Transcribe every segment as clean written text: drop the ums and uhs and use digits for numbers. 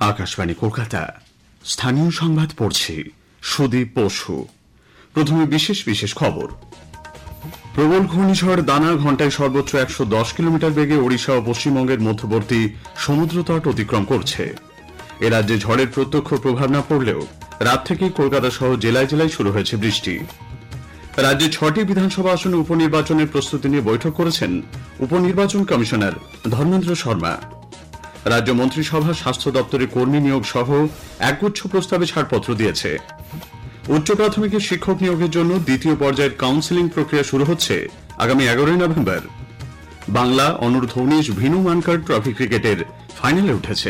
আকাশবাণী কলকাতা। স্থানীয় সংবাদ পড়ছি সুদীপ বসু। প্রথমে বিশেষ বিশেষ খবর। প্রবল ঘূর্ণিঝড় দানা ঘণ্টায় সর্বোচ্চ ১১০ কিলোমিটার বেগে ওড়িশা ও পশ্চিমবঙ্গের মধ্যবর্তী সমুদ্রতট অতিক্রম করছে। এ রাজ্যে ঝড়ের প্রত্যক্ষ প্রভাব না পড়লেও রাত থেকেই কলকাতা সহ জেলায় জেলায় শুরু হয়েছে বৃষ্টি। রাজ্যে ৬টি বিধানসভা আসনে উপনির্বাচনের প্রস্তুতি নিয়ে বৈঠক করেছেন উপনির্বাচন কমিশনার ধর্মেন্দ্র শর্মা। রাজ্য মন্ত্রিসভা স্বাস্থ্য দপ্তরের কর্মী নিয়োগ সহ একগুচ্ছ প্রস্তাবে ছাড়পত্র দিয়েছে। উচ্চ প্রাথমিকের শিক্ষক নিয়োগের জন্য দ্বিতীয় পর্যায়ের কাউন্সেলিং প্রক্রিয়া শুরু হচ্ছে আগামী ১১ নভেম্বর। বাংলা অনূর্ধ্ব-১৯ ভিনু মানকার ট্রফি ক্রিকেটের ফাইনালে উঠেছে।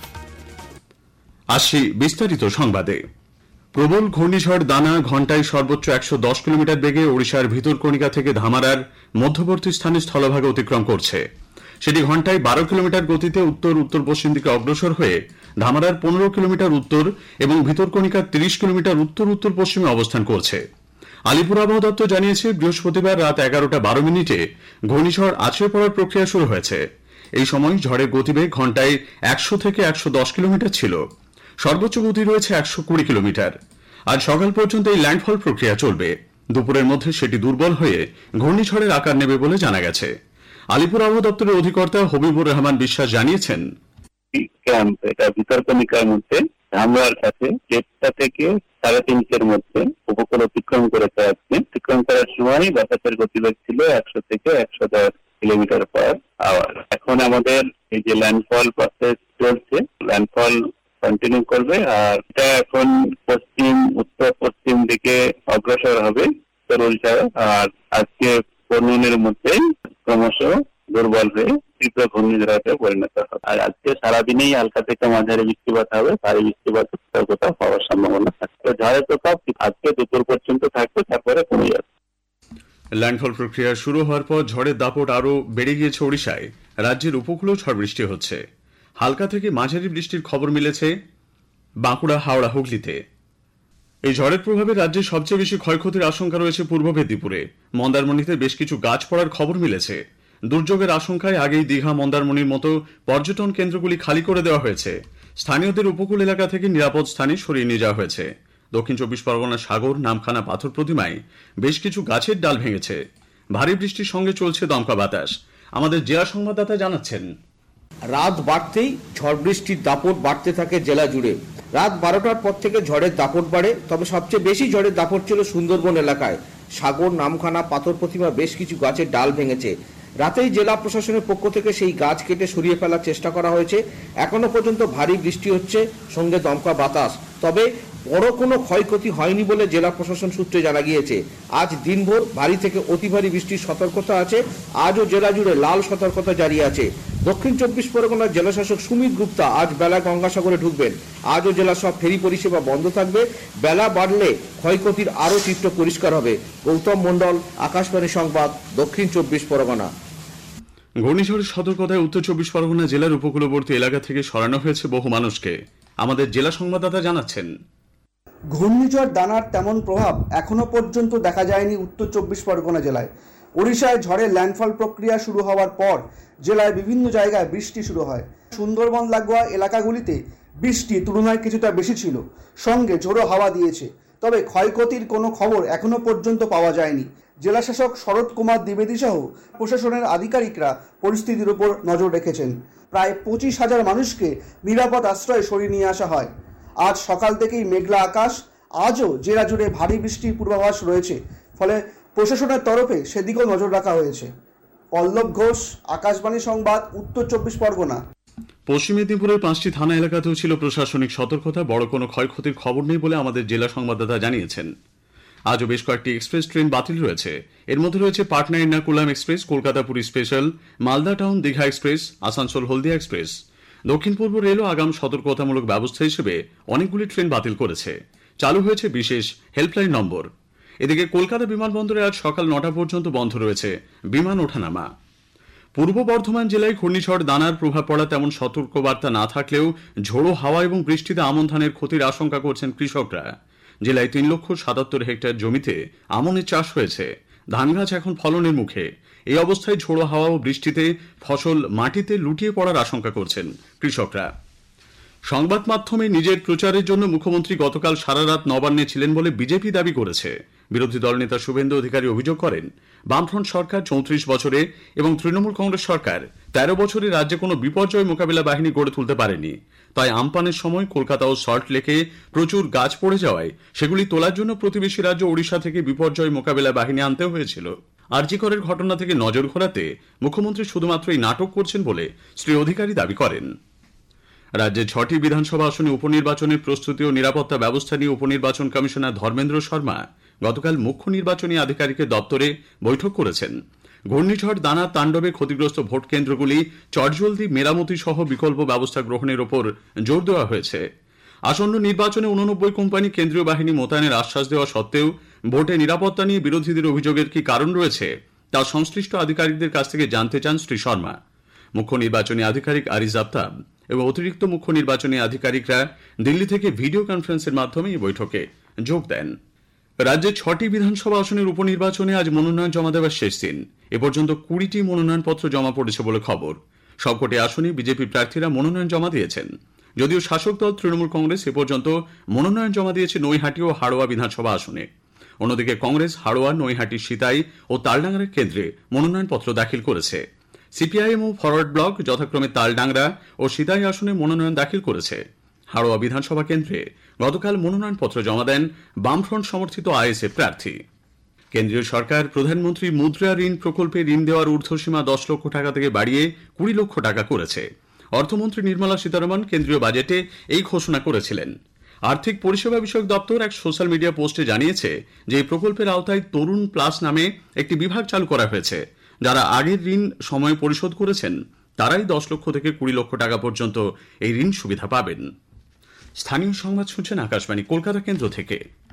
আসছি বিস্তারিত সংবাদে। প্রবল ঘূর্ণিঝড় দানা ঘণ্টায় সর্বোচ্চ ১১০ কিলোমিটার বেগে ওড়িশার ভিতরকণিকা থেকে ধামারার মধ্যবর্তী স্থানে স্থলভাগে অতিক্রম করছে। সেটি ঘণ্টায় ১২ কিলোমিটার গতিতে উত্তর উত্তর পশ্চিম দিকে অগ্রসর হয়ে ধামারার ১৫ কিলোমিটার উত্তর এবং ভিতরকণিকার ৩০ কিলোমিটার উত্তর উত্তর পশ্চিমে অবস্থান করছে। আলিপুর আবহাওয়া দপ্তর জানিয়েছে, বৃহস্পতিবার রাত ১১:১২ ঘূর্ণিঝড় আছড়ে পড়ার প্রক্রিয়া শুরু হয়েছে। এই সময় ঝড়ের গতিবেগ ঘণ্টায় ১০০ থেকে ১১০ কিলোমিটার ছিল। সর্বোচ্চ গতি রয়েছে ১২০ কিলোমিটার। আজ সকাল পর্যন্ত এই ল্যান্ডফল প্রক্রিয়া চলবে। দুপুরের মধ্যে সেটি দুর্বল হয়ে ঘূর্ণিঝড়ের আকার নেবে বলে জানা গেছে। আলিপুর আবহাওয়া দপ্তরের অধিকর্তা হবিবুর রহমান বিশ্বাস জানিয়েছেন, ক্যাম্প এটা ভিতরকণিকার মধ্যে ধামরার কাছে ১.৫ থেকে ৩.৫ মধ্যে উপকূল অতিক্রম করেছে। আজকে অতিক্রম করার সময় বাতাসের গতিবেগ ছিল ১০০ থেকে ১১০ কিলোমিটার পার আওয়ার। এখন আমাদের এই যে ল্যান্ডফল প্রসেস চলছে, ল্যান্ডফল কন্টিনিউ করবে। আর এটা এখন পশ্চিম উত্তর পশ্চিম দিকে অগ্রসর হবে উল্টা। আর আজকে পরনুনের মধ্যেই ক্রমশ দুর্বল হয়ে তীব্র ঘূর্ণিঝড়ে পরিণত হবে। আর আজকে সারাদিনেই হালকা থেকে মাঝারি বৃষ্টিপাত হবে। ভারী বৃষ্টিপাত কোথাও হওয়ার সম্ভাবনা থাকবে। ঝড়ের প্রভাব আজকে দুপুর পর্যন্ত থাকবে, তারপরে কমে যাবে। ল্যান্ডফল প্রক্রিয়া শুরু হওয়ার পর ঝড়ের দাপট আরও বেড়ে গিয়েছে ওড়িশায়। রাজ্যের উপকূলেও ঝড় বৃষ্টি হচ্ছে। হালকা থেকে মাঝারি বৃষ্টির খবর মিলেছে বাঁকুড়া, হাওড়া, হুগলিতে। এই ঝড়ের প্রভাবে রাজ্যের সবচেয়ে বেশি ক্ষয়ক্ষতির আশঙ্কা রয়েছে পূর্ব মেদিনীপুরে। মন্দারমণিতে বেশ কিছু গাছ পড়ার খবর মিলেছে। দুর্যোগের আশঙ্কায় আগেই দীঘা, মন্দারমণির মতো পর্যটন কেন্দ্রগুলি খালি করে দেওয়া হয়েছে। স্থানীয়দের উপকূল এলাকা থেকে নিরাপদ স্থানে সরিয়ে নিয়ে যাওয়া হয়েছে। দক্ষিণ ২৪ পরগনার সাগর, নামখানা, পাথর প্রতিমায় বেশ কিছু গাছের ডাল ভেঙেছে। ভারী বৃষ্টির সঙ্গে চলছে দমকা বাতাস। আমাদের জেলা সংবাদদাতা জানাচ্ছেন, রাত বাড়তেই ঝড় বৃষ্টির দাপট বাড়তে থাকে জেলা জুড়ে। রাত ১২টার পর থেকে ঝড়ের দাপট বাড়ে, তবে সবচেয়ে বেশি ঝড়ের দাপট ছিল সুন্দরবন এলাকায়। সাগর, নামখানা, পাথর প্রতিমা বেশ কিছু গাছের ডাল ভেঙেছে। রাতেই জেলা প্রশাসনের পক্ষ থেকে সেই গাছ কেটে সরিয়ে ফেলার চেষ্টা করা হয়েছে। এখনো পর্যন্ত ভারী বৃষ্টি হচ্ছে, সঙ্গে দমকা বাতাস। তবে বড় কোনো ক্ষয়ক্ষতি হয়নি বলে জেলা প্রশাসন সূত্রে জানা গিয়েছে। আজ দিনভর ভারী থেকে অতি ভারী বৃষ্টির সতর্কতা আছে। আজও জেলা জুড়ে লাল সতর্কতা জারি আছে। দক্ষিণ ২৪ পরগনার জেলাশাসক সুমিত গুপ্তা আজ বেলা গঙ্গাসাগরে ঢুকবেন। আজও জেলার সব ফেরি পরিষেবা বন্ধ থাকবে। বেলা বাড়লে ক্ষয়ক্ষতির আরও চিত্র পরিষ্কার হবে। গৌতম মণ্ডল, আকাশবাণী সংবাদ, দক্ষিণ ২৪ পরগনা। ঘূর্ণিঝড়ের সতর্কতায় উত্তর ২৪ পরগনা জেলার উপকূলবর্তী এলাকা থেকে সরানো হয়েছে বহু মানুষকে। আমাদের জেলা সংবাদদাতা জানাচ্ছেন, ঘূর্ণিঝড় দানার তেমন প্রভাব এখনো পর্যন্ত দেখা যায়নি উত্তর ২৪ পরগনা জেলায়। ওড়িশায় ঝড়ের ল্যান্ডফল প্রক্রিয়া শুরু হওয়ার পর জেলায় বিভিন্ন জায়গায় বৃষ্টি শুরু হয়। সুন্দরবন লাগোয়া এলাকাগুলিতে বৃষ্টি তুলনায় কিছুটা বেশি ছিল, সঙ্গে ঝোড়ো হাওয়া দিয়েছে। তবে ক্ষয়ক্ষতির কোনো খবর এখনো পর্যন্ত পাওয়া যায়নি। জেলাশাসক শরৎ কুমার দ্বিবেদী সহ প্রশাসনের আধিকারিকরা পরিস্থিতির উপর নজর রেখেছেন। প্রায় ২৫,০০০ মানুষকে নিরাপদ আশ্রয়ে সরিয়ে নিয়ে আসা হয়। আজ সকাল থেকেই মেঘলা আকাশ। আজও জেলা জুড়ে ভারী বৃষ্টির পূর্বাভাস রয়েছে, ফলে প্রশাসনের তরফে সেদিকেও নজর রাখা হয়েছে। পল্লব ঘোষ, আকাশবাণী সংবাদ, উত্তর ২৪ পরগনা। পশ্চিম মেদিনীপুরের ৫টি থানা এলাকাতেও ছিল প্রশাসনিক সতর্কতা। বড় কোনো ক্ষয়ক্ষতির খবর নেই বলে আমাদের জেলা সংবাদদাতা জানিয়েছেন। আজও বেশ কয়েকটি এক্সপ্রেস ট্রেন বাতিল রয়েছে। এর মধ্যে রয়েছে Patna Ernakulam express, Kolkata Puri special, Malda town Digha express, Asansol Haldia express. দক্ষিণ পূর্ব রেলও আগাম সতর্কতামূলক ব্যবস্থা হিসেবে অনেকগুলি ট্রেন বাতিল করেছে। চালু হয়েছে বিশেষ হেল্পলাইন নম্বর। এদিকে কলকাতা বিমানবন্দরে আজ সকাল ৯টা পর্যন্ত বন্ধ রয়েছে বিমান ওঠানামা। পূর্ব বর্ধমান জেলায় ঘূর্ণিঝড় দানার প্রভাব পড়া তেমন সতর্কবার্তা না থাকলেও ঝোড়ো হাওয়া এবং বৃষ্টিতে আমন ধানের ক্ষতির আশঙ্কা করছেন কৃষকরা। জেলায় ৩,৭৭,০০০ হেক্টর জমিতে আমনের চাষ হয়েছে। ধান গাছ এখন ফলনের মুখে। এই অবস্থায় ঝোড়ো হাওয়া ও বৃষ্টিতে ফসল মাটিতে লুটিয়ে পড়ার আশঙ্কা করছেন কৃষকরা। সংবাদ মাধ্যমে নিজের প্রচারের জন্য মুখ্যমন্ত্রী গতকাল সারা রাত নবান্নে ছিলেন বলে বিজেপি দাবি করেছে। বিরোধী দলনেতা শুভেন্দু অধিকারী অভিযোগ করেন, বামফ্রন্ট সরকার 34 বছরে এবং তৃণমূল কংগ্রেস সরকার 13 বছরে রাজ্যে কোনো বিপর্যয় মোকাবিলা বাহিনী গড়ে তুলতে পারেনি। তাই আমপানের সময় কলকাতা ও সল্ট লেকে প্রচুর গাছ পড়ে যাওয়ায় সেগুলি তোলার জন্য প্রতিবেশী রাজ্য ওড়িশা থেকে বিপর্যয় মোকাবিলা বাহিনী আনতে হয়েছিল। আরজি করের ঘটনা থেকে নজর ঘোরাতে মুখ্যমন্ত্রী শুধুমাত্র এই নাটক করছেন বলে শ্রী অধিকারী দাবি করেন। রাজ্যে 6টি বিধানসভা আসনে উপনির্বাচনের প্রস্তুতি ও নিরাপত্তা ব্যবস্থা নিয়ে উপনির্বাচন কমিশনার ধর্মেন্দ্র শর্মা গতকাল মুখ্য নির্বাচনী আধিকারিকের দপ্তরে বৈঠক করেছেন। ঘূর্ণিঝড় দানা তাণ্ডবে ক্ষতিগ্রস্ত ভোট কেন্দ্রগুলি চটজলদি মেরামতি সহ বিকল্প ব্যবস্থা গ্রহণের ওপর জোর দেওয়া হয়েছে। আসন্ন নির্বাচনে 89 কোম্পানি কেন্দ্রীয় বাহিনী মোতায়েনের আশ্বাস দেওয়া সত্ত্বেও ভোটে নিরাপত্তা নিয়ে বিরোধীদের অভিযোগের কি কারণ রয়েছে তা সংশ্লিষ্ট আধিকারিকদের কাছ থেকে জানতে চান শ্রী শর্মা। মুখ্য নির্বাচনী আধিকারিক আরিজ আফতাব এবং অতিরিক্ত মুখ্য নির্বাচনী আধিকারিকরা দিল্লি থেকে ভিডিও কনফারেন্সের মাধ্যমে এই বৈঠকে যোগ দেন। রাজ্যে 6টি বিধানসভা আসনের উপনির্বাচনে আজ মনোনয়ন জমা দেওয়ার শেষ দিন। এ পর্যন্ত 20টি মনোনয়নপত্র জমা পড়েছে বলে খবর। সবকটি আসনে বিজেপি প্রার্থীরা মনোনয়ন জমা দিয়েছেন। যদিও শাসক দল তৃণমূল কংগ্রেস এ পর্যন্ত মনোনয়ন জমা দিয়েছে নৈহাটি ও হাড়োয়া বিধানসভা আসনে। অন্যদিকে কংগ্রেস হাড়োয়া, নৈহাটি, সিতাই ও তালডাংরা কেন্দ্রে মনোনয়নপত্র দাখিল করেছে। সিপিআইএম ও ফরওয়ার্ড ব্লক যথাক্রমে তালডাংরা ও সিতাই আসনে মনোনয়ন দাখিল করেছে। হাড়োয়া বিধানসভা কেন্দ্রে গতকাল মনোনয়নপত্র জমা দেন বামফ্রন্ট সমর্থিত আইএসএফ প্রার্থী। কেন্দ্রীয় সরকার প্রধানমন্ত্রী মুদ্রা ঋণ প্রকল্পে ঋণ দেওয়ার ঊর্ধ্বসীমা 10 লক্ষ টাকা থেকে বাড়িয়ে 20 লক্ষ টাকা করেছে। অর্থমন্ত্রী নির্মলা সীতারমণ কেন্দ্রীয় বাজেটে এই ঘোষণা করেছিলেন। আর্থিক পরিষেবা বিষয়ক দপ্তর এক সোশ্যাল মিডিয়া পোস্টে জানিয়েছে যে এই প্রকল্পের আওতায় তরুণ প্লাস নামে একটি বিভাগ চালু করা হয়েছে। যারা আগের ঋণ সময়ে পরিশোধ করেছেন তারাই 10 লক্ষ থেকে 20 লক্ষ টাকা পর্যন্ত এই ঋণ সুবিধা পাবেন। স্থানীয় সংবাদ শুনছেন আকাশবাণী কলকাতা কেন্দ্র থেকে।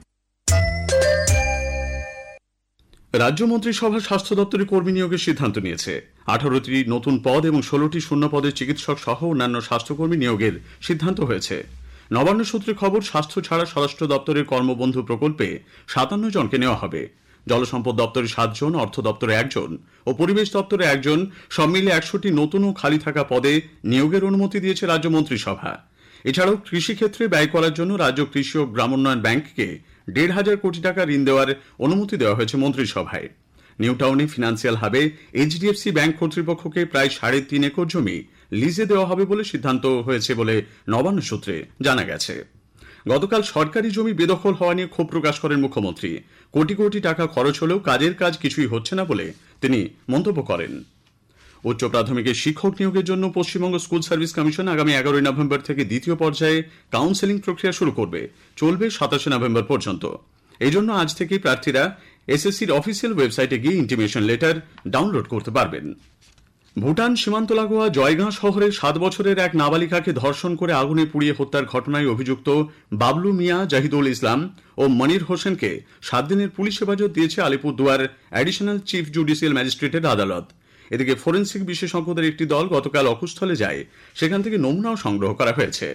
রাজ্য মন্ত্রিসভা স্বাস্থ্য দপ্তরে কর্মী নিয়োগের সিদ্ধান্ত নিয়েছে। 18টি নতুন পদ এবং 16টি শূন্য পদে চিকিৎসক সহ অন্যান্য স্বাস্থ্যকর্মী নিয়োগের সিদ্ধান্ত হয়েছে। নবান্ন সূত্রে খবর, স্বাস্থ্য ছাড়া স্বরাষ্ট্র দপ্তরের কর্মবন্ধু প্রকল্পে 57 জনকে নেওয়া হবে। জলসম্পদ দপ্তরে 7 জন, অর্থ দপ্তরে 1 জন ও পরিবেশ দপ্তরে 1 জন, সব মিলে 100টি নতুন ও খালি থাকা পদে নিয়োগের অনুমতি দিয়েছে রাজ্য মন্ত্রিসভা। এছাড়াও কৃষিক্ষেত্রে ব্যয় করার জন্য রাজ্য কৃষি ও গ্রামোন্নয়ন ব্যাংককে 1,500 কোটি টাকা ঋণ দেওয়ার অনুমতি দেওয়া হয়েছে মন্ত্রিসভায়। নিউ টাউনে ফিনান্সিয়াল হাবে এইচডিএফসি ব্যাংক কর্তৃপক্ষকে প্রায় 3.5 একর জমি লিজে দেওয়া হবে বলে সিদ্ধান্ত হয়েছে বলে নবান্ন সূত্রে জানা গেছে। গতকাল সরকারি জমি বেদখল হওয়া নিয়ে ক্ষোভ প্রকাশ করেন মুখ্যমন্ত্রী। কোটি কোটি টাকা খরচ হলেও কাজের কাজ কিছুই হচ্ছে না বলে তিনি মন্তব্য করেন। উচ্চ প্রাথমিকের শিক্ষক নিয়োগের জন্য পশ্চিমবঙ্গ স্কুল সার্ভিস কমিশন আগামী 11 নভেম্বর থেকে দ্বিতীয় পর্যায়ে কাউন্সেলিং প্রক্রিয়া শুরু করবে। চলবে 27 নভেম্বর পর্যন্ত। এই জন্য আজ থেকেই প্রার্থীরা এসএসসির অফিসিয়াল ওয়েবসাইটে গিয়ে ইন্টিমেশন লেটার ডাউনলোড করতে পারবেন। ভুটান সীমান্ত লাগোয়া জয়গাঁ শহরে 7 বছরের এক নাবালিকাকে ধর্ষণ করে আগুনে পুড়িয়ে হত্যার ঘটনায় অভিযুক্ত বাবলু মিয়া, জাহিদুল ইসলাম ও মনির হোসেনকে 7 দিনের পুলিশ হেফাজত দিয়েছে আলিপুরদুয়ার অ্যাডিশনাল চিফ জুডিশিয়াল ম্যাজিস্ট্রেটের আদালত। এদিকে ফরেন্সিক বিশেষজ্ঞদের একটি দল গতকাল অকুস্থলে যায়, সেখান থেকে নমুনাও সংগ্রহ করা হয়েছে।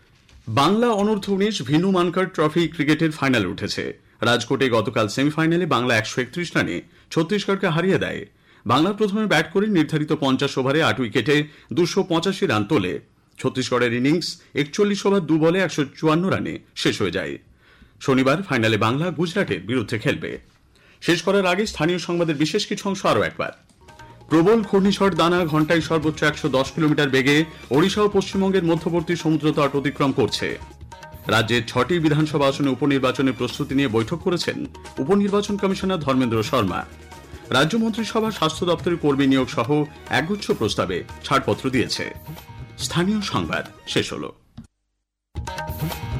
বাংলা অনূর্ধ্ব 19 ভিনু মানকার ট্রফি ক্রিকেটের ফাইনালে উঠেছে। রাজকোটে গতকাল সেমিফাইনালে বাংলা 131 রানে ছত্তিশগড়কে হারিয়ে দেয়। বাংলা প্রথমে ব্যাট করে নির্ধারিত 50 ওভারে 8 উইকেটে 285 রান তোলে। ছত্তিশগড়ের ইনিংস 41 ওভার 2 বলে 154 রানে শেষ হয়ে যায়। শনিবার ফাইনালে বাংলা গুজরাটের বিরুদ্ধে খেলবে। শেষ করার আগে স্থানীয় সংবাদের বিশেষ কিছু অংশ আরও একবার। প্রবল ঘূর্ণিঝড় দানা ঘন্টায় সর্বোচ্চ 110 কিলোমিটার বেগে ওড়িশা ও পশ্চিমবঙ্গের মধ্যবর্তী সমুদ্র তট অতিক্রম করছে। রাজ্যের 6টি বিধানসভা আসনে উপনির্বাচনের প্রস্তুতি নিয়ে বৈঠক করেছেন উপনির্বাচন কমিশনার ধর্মেন্দ্র শর্মা। রাজ্য মন্ত্রিসভা স্বাস্থ্য দপ্তরের কর্মী নিয়োগ সহ একগুচ্ছ প্রস্তাবে ছাড়পত্র দিয়েছে। স্থানীয় সংবাদ শেষ হলো।